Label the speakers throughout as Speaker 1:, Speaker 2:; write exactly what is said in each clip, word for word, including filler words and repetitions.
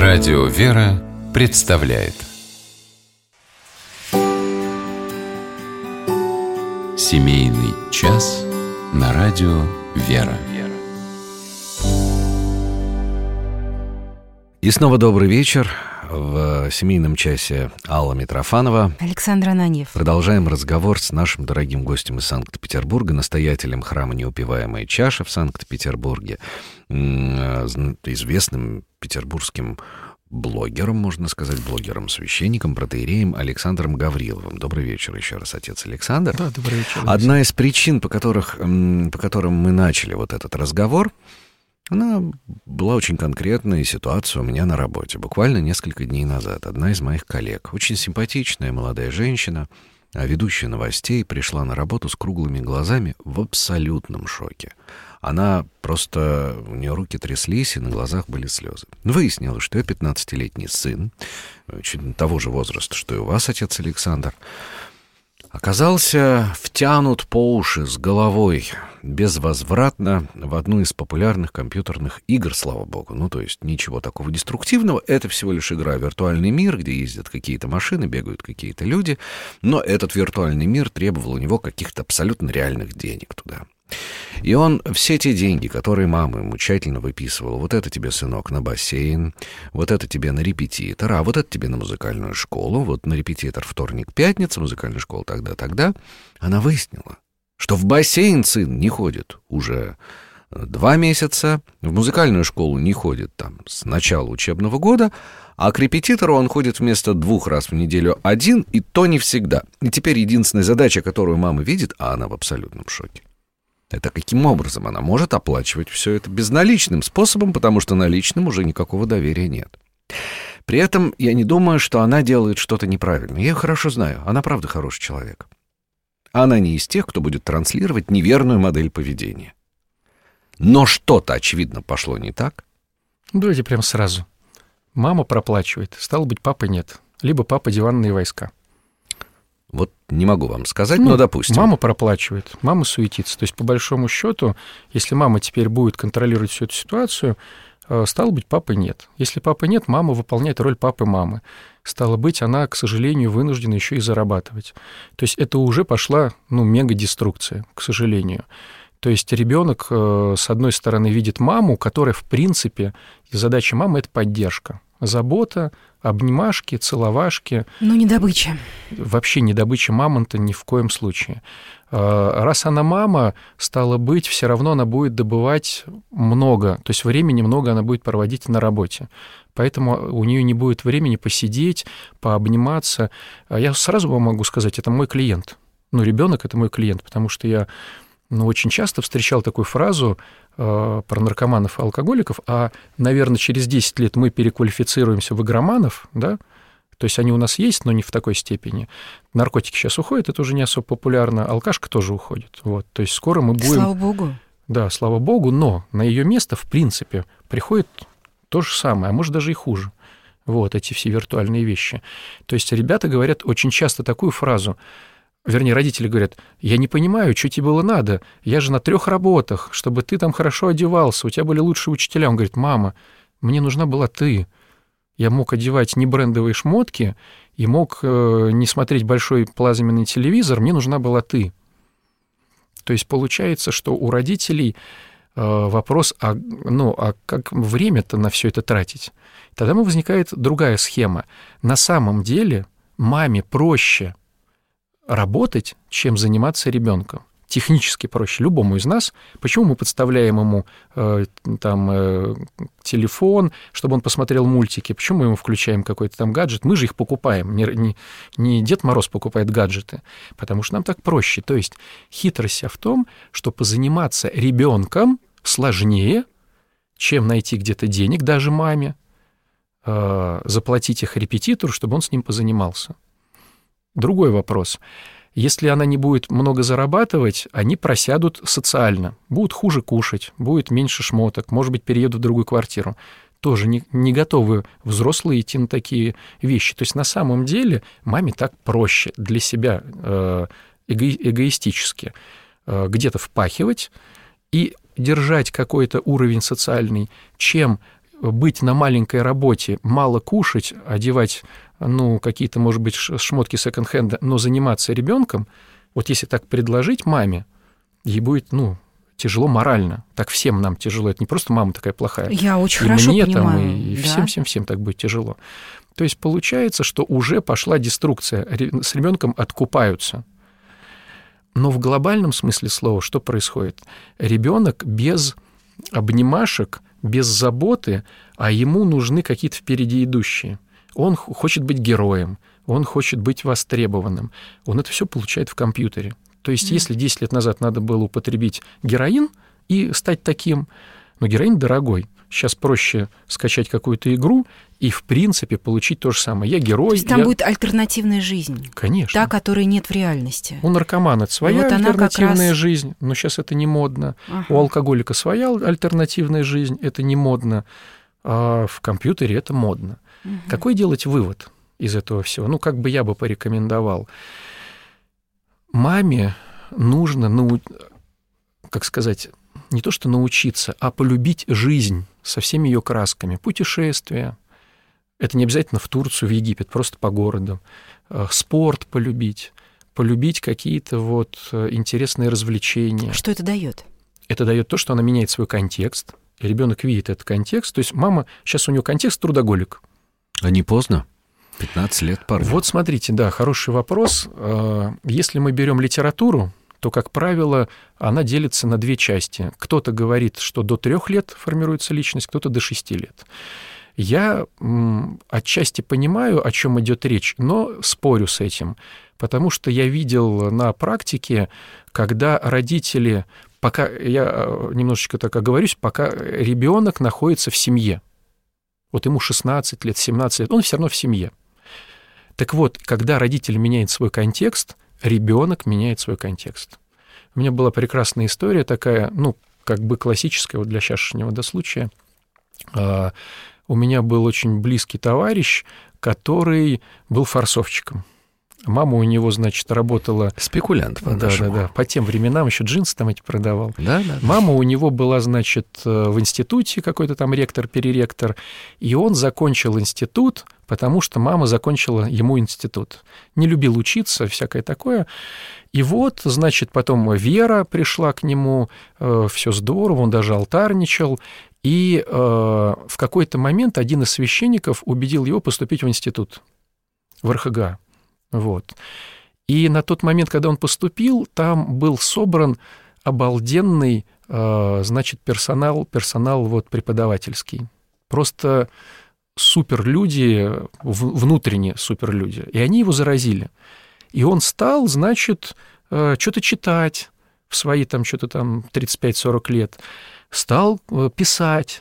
Speaker 1: Радио «Вера» представляет Семейный час на радио «Вера».
Speaker 2: И снова добрый вечер. В семейном часе Алла Митрофанова,
Speaker 3: Александр Ананьев.
Speaker 2: Продолжаем разговор с нашим дорогим гостем из Санкт-Петербурга, настоятелем храма «Неупиваемая чаша» в Санкт-Петербурге, известным петербургским блогером, можно сказать, блогером, священником, протоиереем Александром Гавриловым. Добрый вечер еще раз, отец Александр.
Speaker 4: Да, добрый вечер.
Speaker 2: Одна из причин, по, которых, по которым мы начали вот этот разговор, она была очень конкретная, ситуация у меня на работе. Буквально несколько дней назад одна из моих коллег, очень симпатичная молодая женщина, ведущая новостей, пришла на работу с круглыми глазами в абсолютном шоке. Она просто... У нее руки тряслись, и на глазах были слезы. Выяснилось, что ее пятнадцатилетний сын, чуть того же возраста, что и у вас, отец Александр, оказался втянут по уши с головой безвозвратно в одну из популярных компьютерных игр, слава богу. Ну, то есть ничего такого деструктивного. Это всего лишь игра «Виртуальный мир», где ездят какие-то машины, бегают какие-то люди. Но этот виртуальный мир требовал у него каких-то абсолютно реальных денег туда. И он все те деньги, которые мама ему тщательно выписывала, вот это тебе, сынок, на бассейн, вот это тебе на репетитор, а вот это тебе на музыкальную школу, вот на репетитор вторник, пятница, музыкальная школа тогда-тогда, она выяснила, что в бассейн сын не ходит уже два месяца, в музыкальную школу не ходит там с начала учебного года, а к репетитору он ходит вместо двух раз в неделю один, и то не всегда. И теперь единственная задача, которую мама видит, а она в абсолютном шоке, это каким образом она может оплачивать все это безналичным способом, потому что наличным уже никакого доверия нет. При этом я не думаю, что она делает что-то неправильно. Я ее хорошо знаю, она правда хороший человек. Она не из тех, кто будет транслировать неверную модель поведения. Но что-то, очевидно, пошло не так.
Speaker 4: Давайте прямо сразу. Мама проплачивает, стало быть, папы нет. Либо папа диванные войска.
Speaker 2: Вот не могу вам сказать,
Speaker 4: ну,
Speaker 2: но допустим.
Speaker 4: Мама проплачивает, мама суетится. То есть, по большому счету, если мама теперь будет контролировать всю эту ситуацию, стало быть, папы нет. Если папы нет, мама выполняет роль папы-мамы. Стало быть, она, к сожалению, вынуждена еще и зарабатывать. То есть это уже пошла, ну, мега-деструкция, к сожалению. То есть ребенок, с одной стороны, видит маму, которая, в принципе, задача мамы — это поддержка, забота, обнимашки, целовашки.
Speaker 3: Ну, не добыча.
Speaker 4: Вообще не добыча мамонта ни в коем случае. Раз она мама, стало быть, все равно она будет добывать много, то есть времени много она будет проводить на работе. Поэтому у нее не будет времени посидеть, пообниматься. Я сразу вам могу сказать, это мой клиент. Ну, ребенок — это мой клиент, потому что я ну, очень часто встречал такую фразу э, про наркоманов и алкоголиков, а, наверное, через десять лет мы переквалифицируемся в игроманов, да, то есть они у нас есть, но не в такой степени. Наркотики сейчас уходят, это уже не особо популярно, алкашка тоже уходит, вот, то есть скоро мы будем...
Speaker 3: Слава богу.
Speaker 4: Да, слава богу, но на ее место, в принципе, приходит то же самое, а может даже и хуже, вот, эти все виртуальные вещи. То есть ребята говорят очень часто такую фразу. Вернее, родители говорят: я не понимаю, что тебе было надо, я же на трех работах, чтобы ты там хорошо одевался, у тебя были лучшие учителя. Он говорит: мама, мне нужна была ты. Я мог одевать не брендовые шмотки и мог э, не смотреть большой плазменный телевизор, мне нужна была ты. То есть получается, что у родителей э, вопрос, а, ну, а как время-то на все это тратить? Тогда возникает другая схема. На самом деле маме проще работать, чем заниматься ребенком. Технически проще любому из нас. Почему мы подставляем ему э, там, э, телефон, чтобы он посмотрел мультики? Почему мы ему включаем какой-то там гаджет? Мы же их покупаем. Не, не, не Дед Мороз покупает гаджеты, потому что нам так проще. То есть хитрость вся в том, что позаниматься ребенком сложнее, чем найти где-то денег даже маме, э, заплатить их репетитору, чтобы он с ним позанимался. Другой вопрос. Если она не будет много зарабатывать, они просядут социально. Будут хуже кушать, будет меньше шмоток, может быть, переедут в другую квартиру. Тоже не, не готовы взрослые идти на такие вещи. То есть на самом деле маме так проще для себя э, эго, эгоистически э, где-то впахивать и держать какой-то уровень социальный, чем быть на маленькой работе, мало кушать, одевать, ну, какие-то, может быть, шмотки секонд-хенда, но заниматься ребенком, вот если так предложить маме, ей будет, ну, тяжело морально. Так всем нам тяжело. Это не просто мама такая плохая.
Speaker 3: Я очень
Speaker 4: и
Speaker 3: хорошо
Speaker 4: мне
Speaker 3: понимаю.
Speaker 4: Там, и
Speaker 3: да.
Speaker 4: всем-всем-всем так будет тяжело. То есть получается, что уже пошла деструкция. С ребенком откупаются. Но в глобальном смысле слова что происходит? Ребенок без обнимашек, без заботы, а ему нужны какие-то впереди идущие. Он хочет быть героем, он хочет быть востребованным. Он это все получает в компьютере. То есть, mm. если десять лет назад надо было употребить героин и стать таким, но героин дорогой. Сейчас проще скачать какую-то игру и, в принципе, получить то же самое. Я герой.
Speaker 3: То есть там
Speaker 4: я...
Speaker 3: будет альтернативная жизнь.
Speaker 4: Конечно.
Speaker 3: Та, которой нет в реальности.
Speaker 4: У наркомана это своя
Speaker 3: вот
Speaker 4: альтернативная
Speaker 3: раз...
Speaker 4: жизнь, но сейчас это не модно.
Speaker 3: Ага.
Speaker 4: У алкоголика своя альтернативная жизнь, это не модно. А в компьютере это модно. Угу. Какой делать вывод из этого всего? Ну, как бы я бы порекомендовал. Маме нужно, ну, как сказать, не то что научиться, а полюбить жизнь со всеми ее красками. Путешествия. Это не обязательно в Турцию, в Египет, просто по городу. Спорт полюбить. Полюбить какие-то вот интересные развлечения.
Speaker 3: Что это дает?
Speaker 4: Это дает то, что она меняет свой контекст. И ребенок видит этот контекст. То есть мама, сейчас у нее контекст трудоголик.
Speaker 2: А не поздно? пятнадцать лет парню.
Speaker 4: Вот смотрите, да, хороший вопрос. Если мы берем литературу, то, как правило, она делится на две части. Кто-то говорит, что до трех лет формируется личность, кто-то до шести лет. Я м, отчасти понимаю, о чем идет речь, но спорю с этим, потому что я видел на практике, когда родители, пока я немножечко так оговорюсь, пока ребенок находится в семье, вот ему шестнадцать лет, семнадцать лет, он все равно в семье. Так вот, когда родитель меняет свой контекст, ребенок меняет свой контекст. У меня была прекрасная история такая, ну, как бы классическая вот для сейчас-шнего до случая. А, у меня был очень близкий товарищ, который был форсовщиком. Мама у него, значит, работала...
Speaker 2: Спекулянт,
Speaker 4: по-нашему. Да-да-да, по тем временам еще джинсы там эти продавал.
Speaker 2: Да-да.
Speaker 4: Мама у него была, значит, в институте какой-то там ректор, переректор, и он закончил институт, потому что мама закончила ему институт. Не любил учиться, всякое такое. И вот, значит, потом Вера пришла к нему, э, все здорово, он даже алтарничал, и э, в какой-то момент один из священников убедил его поступить в институт, в эр ха гэ а. Вот. И на тот момент, когда он поступил, там был собран обалденный, э, значит, персонал, персонал вот преподавательский. Просто суперлюди, внутренне суперлюди. И они его заразили. И он стал, значит, э, что-то читать в свои там что-то там тридцать пять сорок лет. Стал э, писать.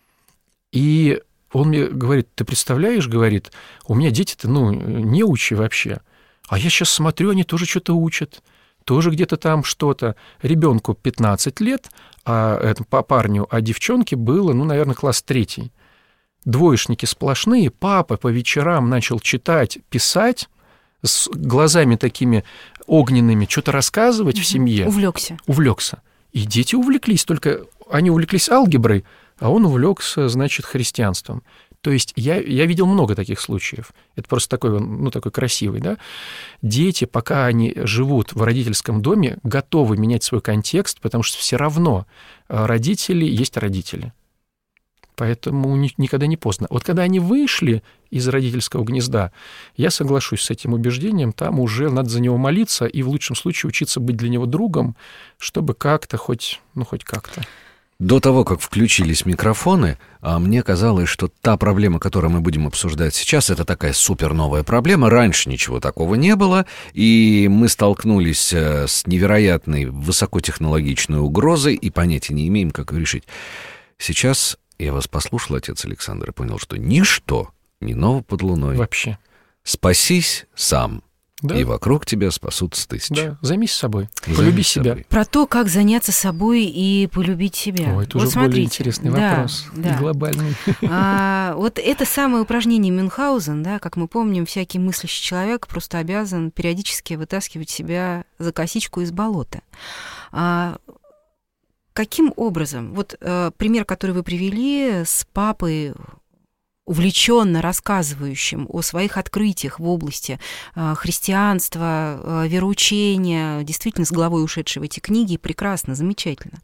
Speaker 4: И он мне говорит, ты представляешь, говорит, у меня дети-то, ну, неучи вообще. А я сейчас смотрю, они тоже что-то учат. Тоже где-то там что-то. Ребенку пятнадцать лет, а это, по парню, а девчонке было, ну, наверное, класс третий. Двоечники сплошные. Папа по вечерам начал читать, писать, с глазами такими огненными, что-то рассказывать mm-hmm. в семье.
Speaker 3: Увлекся.
Speaker 4: Увлекся. И дети увлеклись, только они увлеклись алгеброй, а он увлекся, значит, христианством. То есть я, я видел много таких случаев. Это просто такой, ну, такой красивый, да. Дети, пока они живут в родительском доме, готовы менять свой контекст, потому что все равно родители есть родители. Поэтому никогда не поздно. Вот когда они вышли из родительского гнезда, я соглашусь с этим убеждением, там уже надо за него молиться и в лучшем случае учиться быть для него другом, чтобы как-то хоть, ну, хоть как-то.
Speaker 2: До того, как включились микрофоны, мне казалось, что та проблема, которую мы будем обсуждать сейчас, это такая суперновая проблема. Раньше ничего такого не было, и мы столкнулись с невероятной высокотехнологичной угрозой и понятия не имеем, как ее решить. Сейчас я вас послушал, отец Александр, и понял, что ничто не ново под луной.
Speaker 4: Вообще.
Speaker 2: Спасись сам. Да. И вокруг тебя спасутся тысячи.
Speaker 4: Да, займись собой,
Speaker 2: Займись
Speaker 4: полюби себя.
Speaker 2: Собой.
Speaker 3: Про то, как заняться собой и полюбить себя.
Speaker 4: Ой, это
Speaker 3: вот
Speaker 4: уже
Speaker 3: смотрите.
Speaker 4: более интересный
Speaker 3: да,
Speaker 4: вопрос,
Speaker 3: да.
Speaker 4: и глобальный.
Speaker 3: А, вот это самое упражнение Мюнхгаузен, да, как мы помним, всякий мыслящий человек просто обязан периодически вытаскивать себя за косичку из болота. А, каким образом? Вот э, пример, который вы привели с папой, увлеченно рассказывающим о своих открытиях в области э, христианства, э, вероучения, действительно с головой ушедшей в эти книги, прекрасно, замечательно.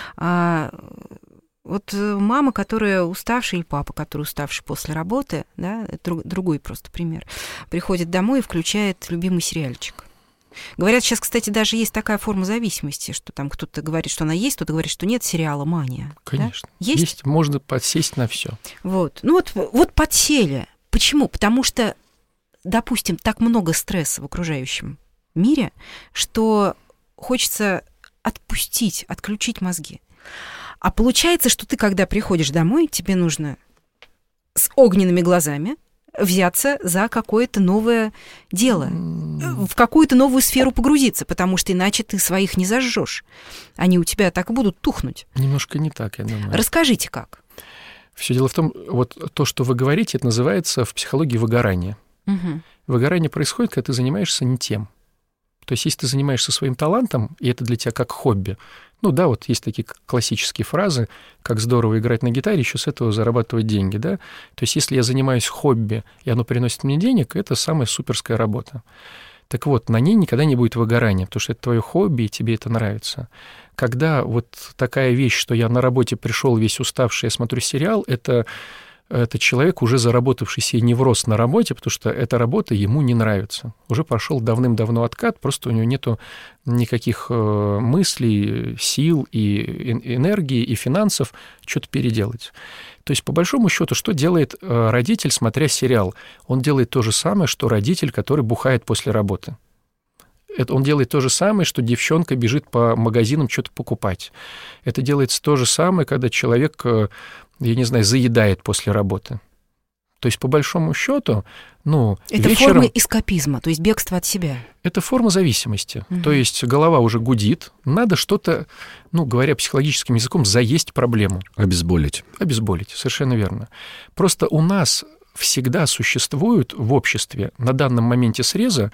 Speaker 3: А, вот мама, которая уставшая, или папа, который уставший после работы, да, друг, другой просто пример, приходит домой и включает любимый сериальчик. Говорят, сейчас, кстати, даже есть такая форма зависимости, что там кто-то говорит, что она есть, кто-то говорит, что нет, сериала «Мания».
Speaker 4: Конечно.
Speaker 3: Да? Есть?
Speaker 4: Есть, можно подсесть на все.
Speaker 3: Вот. Ну вот, вот подсели. Почему? Потому что, допустим, так много стресса в окружающем мире, что хочется отпустить, отключить мозги. А получается, что ты, когда приходишь домой, тебе нужно с огненными глазами взяться за какое-то новое дело, в какую-то новую сферу погрузиться, потому что иначе ты своих не зажжешь. Они у тебя так и будут тухнуть.
Speaker 4: Немножко не так, я думаю.
Speaker 3: Расскажите, как.
Speaker 4: Все дело в том, вот то, что вы говорите, это называется в психологии выгорание.
Speaker 3: Угу.
Speaker 4: Выгорание происходит, когда ты занимаешься не тем. То есть, если ты занимаешься своим талантом, и это для тебя как хобби, ну да, вот есть такие классические фразы, как здорово играть на гитаре, еще с этого зарабатывать деньги, да. То есть, если я занимаюсь хобби, и оно приносит мне денег, это самая суперская работа. Так вот, на ней никогда не будет выгорания, потому что это твое хобби, и тебе это нравится. Когда вот такая вещь, что я на работе пришел весь уставший, я смотрю сериал, это... это человек, уже заработавший себе невроз на работе, потому что эта работа ему не нравится. Уже прошел давным-давно откат, просто у него нету никаких мыслей, сил и энергии, и финансов что-то переделать. То есть, по большому счету, что делает родитель, смотря сериал? Он делает то же самое, что родитель, который бухает после работы. Это он делает то же самое, что девчонка бежит по магазинам что-то покупать. Это делается то же самое, когда человек, я не знаю, заедает после работы. То есть, по большому счету, ну,
Speaker 3: это
Speaker 4: вечером...
Speaker 3: форма эскапизма, то есть бегство от себя.
Speaker 4: Это форма зависимости.
Speaker 3: Угу.
Speaker 4: То есть голова уже гудит, надо что-то, ну, говоря психологическим языком, заесть проблему.
Speaker 2: Обезболить.
Speaker 4: Обезболить, совершенно верно. Просто у нас всегда существуют в обществе на данном моменте среза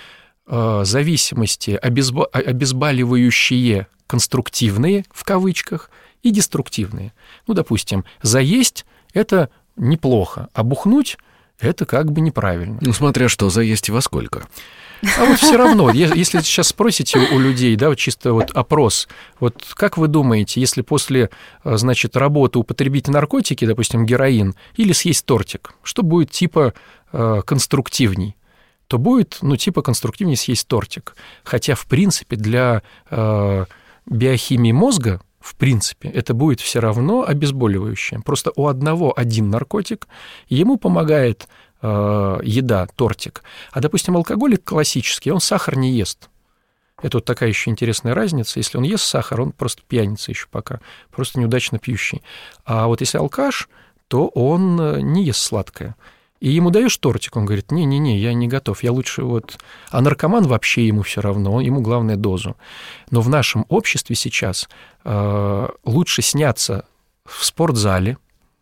Speaker 4: зависимости, обезбо... обезболивающие конструктивные, в кавычках, и деструктивные. Ну, допустим, заесть – это неплохо, а бухнуть – это как бы неправильно.
Speaker 2: Ну, смотря что, заесть и во сколько.
Speaker 4: А вот все равно, если сейчас спросите у людей, да, вот чисто вот опрос, вот как вы думаете, если после, значит, работы употребить наркотики, допустим, героин, или съесть тортик, что будет типа конструктивней? То будет, ну, типа конструктивнее съесть тортик. Хотя, в принципе, для э, биохимии мозга, в принципе, это будет все равно обезболивающее. Просто у одного один наркотик, ему помогает э, еда, тортик. А, допустим, алкоголик классический, он сахар не ест. Это вот такая еще интересная разница. Если он ест сахар, он просто пьяница еще пока, просто неудачно пьющий. А вот если алкаш, то он не ест сладкое. И ему даешь тортик, он говорит, не-не-не, я не готов, я лучше вот... А наркоман вообще ему все равно, ему главное дозу. Но в нашем обществе сейчас э, лучше сняться в спортзале,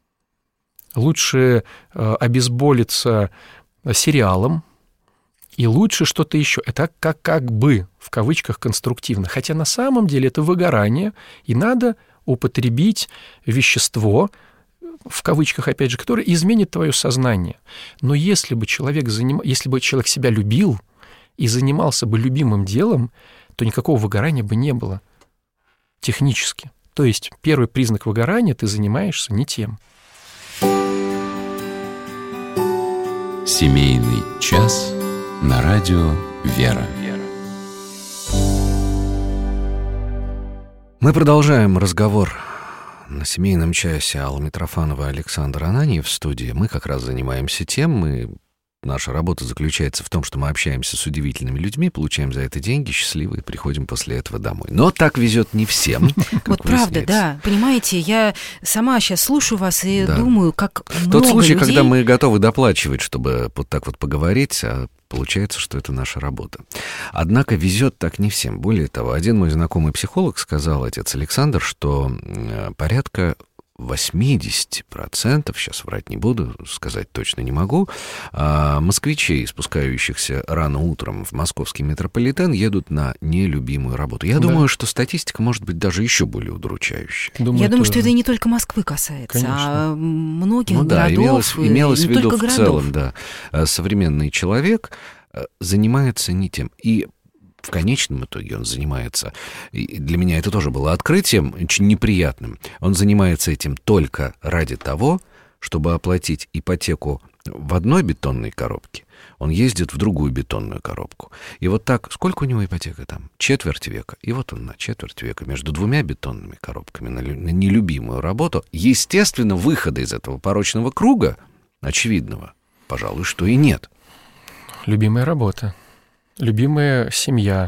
Speaker 4: лучше э, обезболиться сериалом, и лучше что-то еще. Это как, как бы, в кавычках, конструктивно. Хотя на самом деле это выгорание, и надо употребить вещество, в кавычках, опять же, которое изменит твое сознание. Но если бы человек, заним... если бы человек себя любил и занимался бы любимым делом, то никакого выгорания бы не было технически. То есть первый признак выгорания — ты занимаешься не тем.
Speaker 1: Семейный час на радио «Вера».
Speaker 2: Мы продолжаем разговор на семейном часе. Алла Митрофанова и Александр Ананьев в студии. Мы как раз занимаемся тем, мы... наша работа заключается в том, что мы общаемся с удивительными людьми, получаем за это деньги, счастливы, и приходим после этого домой. Но так везет не всем.
Speaker 3: Вот правда, да. Понимаете, я сама сейчас слушаю вас и думаю, как много людей...
Speaker 2: Тот случай, когда мы готовы доплачивать, чтобы вот так вот поговорить, а получается, что это наша работа. Однако везет так не всем. Более того, один мой знакомый психолог сказал, отец Александр, что порядка восемьдесят процентов, сейчас врать не буду, сказать точно не могу, москвичей, спускающихся рано утром в московский метрополитен, едут на нелюбимую работу. Я да. думаю, что статистика может быть даже еще более удручающая.
Speaker 3: Думаю, Я думаю, что это не только Москвы касается, Конечно. а многих
Speaker 2: ну,
Speaker 3: городов.
Speaker 2: Да, имелось, имелось в виду в
Speaker 3: городов.
Speaker 2: целом, да, современный человек занимается не тем. И в конечном итоге он занимается, и для меня это тоже было открытием, очень неприятным, он занимается этим только ради того, чтобы оплатить ипотеку в одной бетонной коробке, он ездит в другую бетонную коробку. И вот так, сколько у него ипотека там? Четверть века. И вот он на четверть века между двумя бетонными коробками на нелюбимую работу. Естественно, выхода из этого порочного круга, очевидного, пожалуй, что и нет.
Speaker 4: Любимая работа. Любимая семья,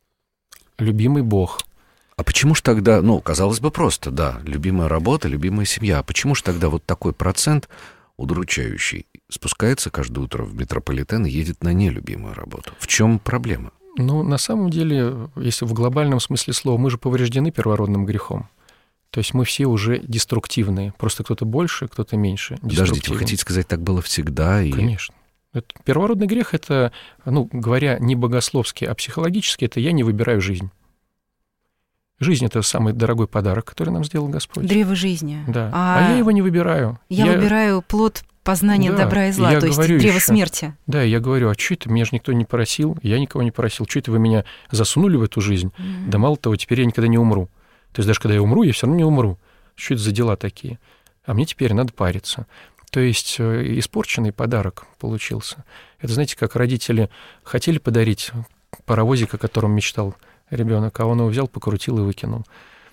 Speaker 4: любимый Бог.
Speaker 2: А почему ж тогда, ну, казалось бы, просто, да, любимая работа, любимая семья. А почему ж тогда вот такой процент удручающий спускается каждое утро в метрополитен и едет на нелюбимую работу? В чем проблема?
Speaker 4: Ну, на самом деле, если в глобальном смысле слова, мы же повреждены первородным грехом. То есть мы все уже деструктивные. Просто кто-то больше, кто-то меньше.
Speaker 2: Подождите, вы хотите сказать, так было всегда? И...
Speaker 4: Конечно. Это, первородный грех — это, ну, говоря не богословски, а психологически, это я не выбираю жизнь. Жизнь — это самый дорогой подарок, который нам сделал Господь.
Speaker 3: Древо жизни.
Speaker 4: Да. А, а я его не выбираю.
Speaker 3: Я, я... выбираю плод познания да, добра и зла, то есть древо еще, смерти.
Speaker 4: Да, я говорю, а что это? Меня же никто не просил, я никого не просил. Что это вы меня засунули в эту жизнь? Mm-hmm. Да мало того, теперь я никогда не умру. То есть даже когда я умру, я все равно не умру. Что это за дела такие? А мне теперь надо париться. То есть испорченный подарок получился. Это, знаете, как родители хотели подарить паровозик, о котором мечтал ребенок, а он его взял, покрутил и выкинул.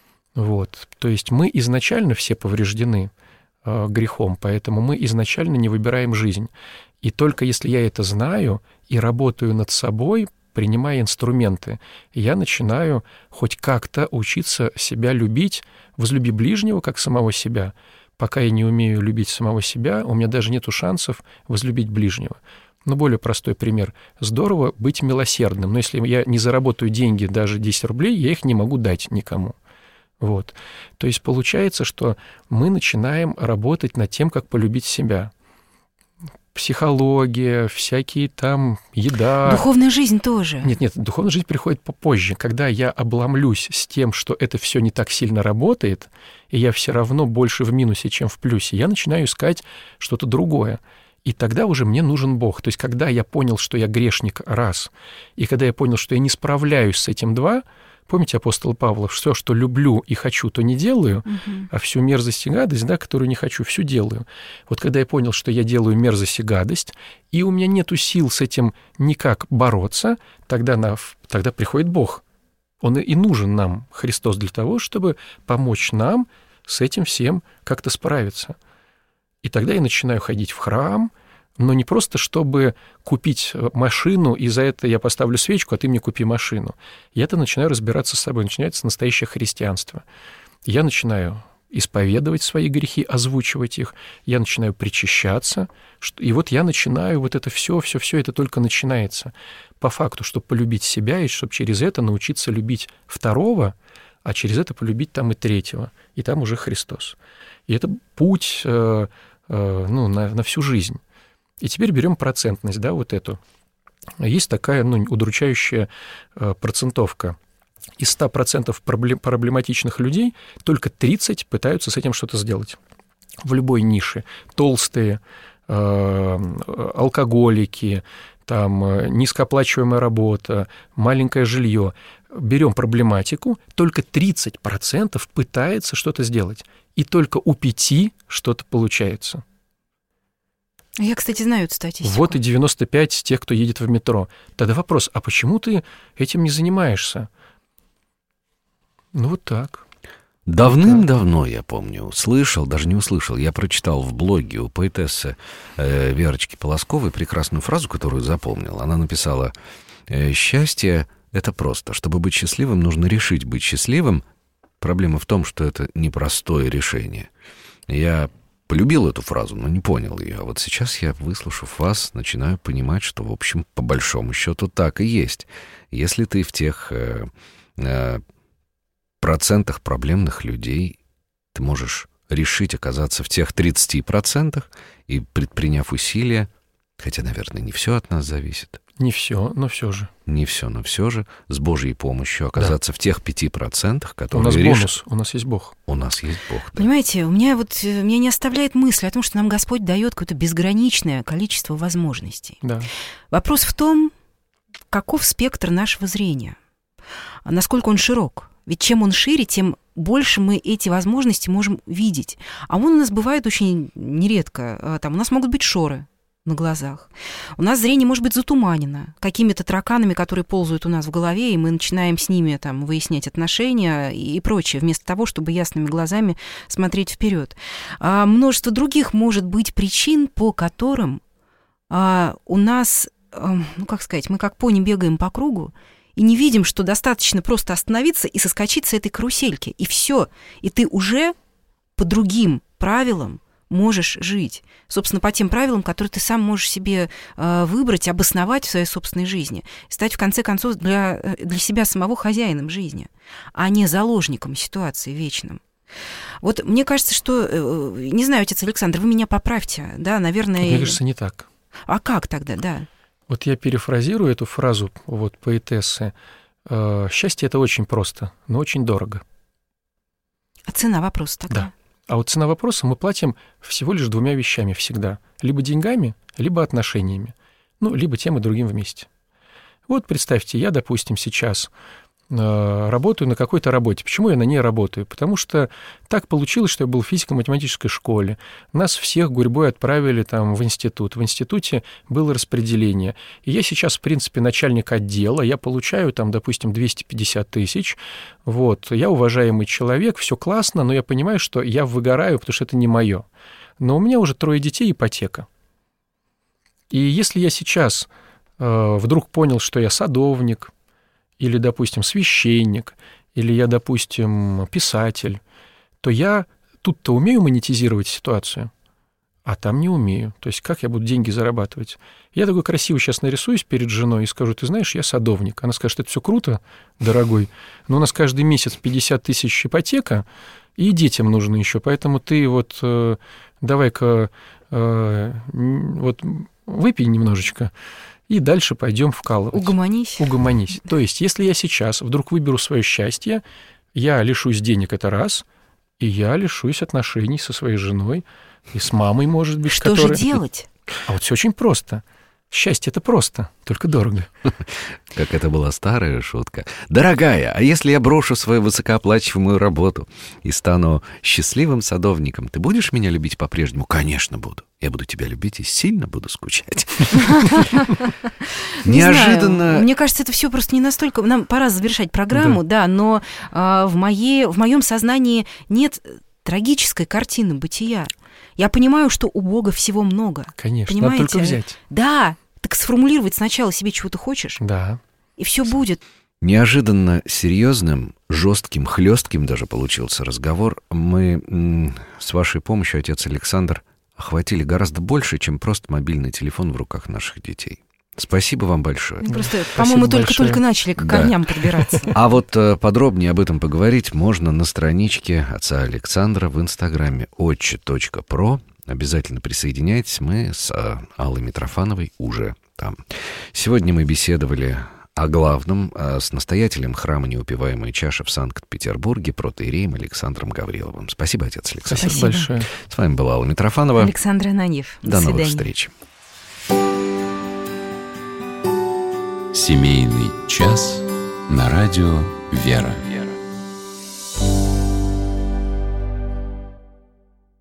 Speaker 4: Вот. То есть мы изначально все повреждены э, грехом, поэтому мы изначально не выбираем жизнь. И только если я это знаю и работаю над собой, принимая инструменты, я начинаю хоть как-то учиться себя любить, возлюби ближнего, как самого себя. Пока я не умею любить самого себя, у меня даже нету шансов возлюбить ближнего. Но более простой пример. Здорово быть милосердным, но если я не заработаю деньги, даже десять рублей, я их не могу дать никому. Вот. То есть получается, что мы начинаем работать над тем, как полюбить себя. Психология, всякие там, еда.
Speaker 3: Духовная жизнь тоже.
Speaker 4: Нет, нет, духовная жизнь приходит попозже, когда я обломлюсь с тем, что это все не так сильно работает, и я все равно больше в минусе, чем в плюсе, я начинаю искать что-то другое. И тогда уже мне нужен Бог. То есть когда я понял, что я грешник, раз, и когда я понял, что я не справляюсь с этим, два, помните апостола Павла, все, что люблю и хочу, то не делаю, угу. а всю мерзость и гадость, да, которую не хочу, всю делаю. Вот когда я понял, что я делаю мерзость и гадость, и у меня нету сил с этим никак бороться, тогда, на, тогда приходит Бог. Он и нужен нам, Христос, для того, чтобы помочь нам с этим всем как-то справиться. И тогда я начинаю ходить в храм, но не просто, чтобы купить машину, и за это я поставлю свечку, а ты мне купи машину. Я-то начинаю разбираться с собой, начинается настоящее христианство. Я начинаю исповедовать свои грехи, озвучивать их, я начинаю причащаться, и вот я начинаю вот это все, все, все это только начинается. По факту, чтобы полюбить себя, и чтобы через это научиться любить второго, а через это полюбить там и третьего, и там уже Христос. И это путь э, э, ну, на, на всю жизнь. И теперь берем процентность, да, вот эту. Есть такая, ну, удручающая э, процентовка. Из ста процентов проблем, проблематичных людей только тридцать пытаются с этим что-то сделать. В любой нише. Толстые, э, алкоголики, там, низкооплачиваемая работа, маленькое жилье. Берем проблематику, только тридцать процентов пытается что-то сделать. И только у пяти что-то получается.
Speaker 3: Я, кстати, знаю эту статистику.
Speaker 4: Вот и девяносто пять тех, кто едет в метро. Тогда вопрос, а почему ты этим не занимаешься? Ну, вот так.
Speaker 2: Давным-давно, я помню, слышал, даже не услышал, я прочитал в блоге у поэтессы э, Верочки Полосковой прекрасную фразу, которую запомнил. Она написала: «Счастье — это просто. Чтобы быть счастливым, нужно решить быть счастливым. Проблема в том, что это непростое решение». Я полюбил эту фразу, но не понял ее. А вот сейчас я, выслушав вас, начинаю понимать, что, в общем, по большому счету так и есть. Если ты в тех э, э, процентах проблемных людей, ты можешь решить оказаться в тех тридцати процентах и, предприняв усилия, хотя, наверное, не все от нас зависит.
Speaker 4: Не все, но все же.
Speaker 2: Не все, но все же, с Божьей помощью оказаться да. в тех пяти процентах, которые...
Speaker 4: У нас
Speaker 2: решат...
Speaker 4: бонус, у нас есть Бог.
Speaker 2: У нас есть Бог, да.
Speaker 3: Понимаете, у меня вот, меня не оставляет мысль о том, что нам Господь дает какое-то безграничное количество возможностей.
Speaker 4: Да.
Speaker 3: Вопрос в том, каков спектр нашего зрения, насколько он широк. Ведь чем он шире, тем больше мы эти возможности можем видеть. А он у нас бывает очень нередко. Там у нас могут быть шоры на глазах. У нас зрение может быть затуманено какими-то тараканами, которые ползают у нас в голове, и мы начинаем с ними там выяснять отношения и прочее, вместо того, чтобы ясными глазами смотреть вперед. А множество других может быть причин, по которым а, у нас, а, ну как сказать, мы как пони бегаем по кругу и не видим, что достаточно просто остановиться и соскочить с этой карусельки, и все, и ты уже по другим правилам можешь жить. Собственно, по тем правилам, которые ты сам можешь себе э, выбрать, обосновать в своей собственной жизни. Стать, в конце концов, для, для себя самого хозяином жизни, а не заложником ситуации вечным. Вот мне кажется, что... Э, не знаю, отец Александр, вы меня поправьте, да, наверное...
Speaker 4: Мне кажется, не так.
Speaker 3: А как тогда, да?
Speaker 4: Вот я перефразирую эту фразу вот, поэтессы. Э, «Счастье — это очень просто, но очень дорого».
Speaker 3: А цена вопроса такая?
Speaker 4: Да. А вот цена вопроса мы платим всего лишь двумя вещами всегда. Либо деньгами, либо отношениями. Ну, либо тем и другим вместе. Вот представьте, я, допустим, сейчас э, работаю на какой-то работе. Почему я на ней работаю? Потому что так получилось, что я был в физико-математической школе. Нас всех гурьбой отправили там в институт. В институте было распределение. И я сейчас, в принципе, начальник отдела. Я получаю там, допустим, двести пятьдесят тысяч. Вот. Я уважаемый человек, все классно, но я понимаю, что я выгораю, потому что это не мое. Но у меня уже трое детей, ипотека. И если я сейчас э, вдруг понял, что я садовник, или, допустим, священник, или я, допустим, писатель, то я тут-то умею монетизировать ситуацию, а там не умею. То есть как я буду деньги зарабатывать? Я такой красиво сейчас нарисуюсь перед женой и скажу: ты знаешь, я садовник. Она скажет: это все круто, дорогой, но у нас каждый месяц пятьдесят тысяч ипотека, и детям нужно еще, поэтому ты вот э, давай-ка э, вот выпей немножечко, и дальше пойдем вкалывать.
Speaker 3: Угомонись.
Speaker 4: Угомонись. То есть, если я сейчас вдруг выберу свое счастье, я лишусь денег, это раз, и я лишусь отношений со своей женой и с мамой, может быть.
Speaker 3: Что
Speaker 4: которая...
Speaker 3: же делать?
Speaker 4: А вот все очень просто. Счастье — это просто, только дорого.
Speaker 2: Как это была старая шутка. Дорогая, а если я брошу свою высокооплачиваемую работу и стану счастливым садовником, ты будешь меня любить по-прежнему? Конечно, буду. Я буду тебя любить и сильно буду скучать. Неожиданно...
Speaker 3: Мне кажется, это все просто не настолько... Нам пора завершать программу, да, но в моем сознании нет трагической картины бытия. Я понимаю, что у Бога всего много.
Speaker 4: Конечно,
Speaker 3: понимаете?
Speaker 4: Надо только взять.
Speaker 3: Да, так сформулировать сначала себе, чего ты хочешь,
Speaker 4: да.
Speaker 3: И все будет.
Speaker 2: Неожиданно серьезным, жестким, хлестким даже получился разговор. Мы м- с вашей помощью, отец Александр, охватили гораздо больше, чем просто мобильный телефон в руках наших детей. Спасибо вам большое.
Speaker 3: Ну, просто, по-моему, только-только начали к корням да. подбираться.
Speaker 2: А вот э, подробнее об этом поговорить можно на страничке отца Александра в Инстаграме отче точка про. Обязательно присоединяйтесь, мы с э, Аллой Митрофановой уже там. Сегодня мы беседовали о главном э, с настоятелем храма «Неупиваемая чаша» в Санкт-Петербурге, протоиереем Александром Гавриловым. Спасибо, отец Александр.
Speaker 4: Спасибо, Спасибо большое.
Speaker 2: С вами была Алла Митрофанова.
Speaker 3: Александр Ананьев.
Speaker 2: До, До новых встреч.
Speaker 1: Семейный час на радио «Вера».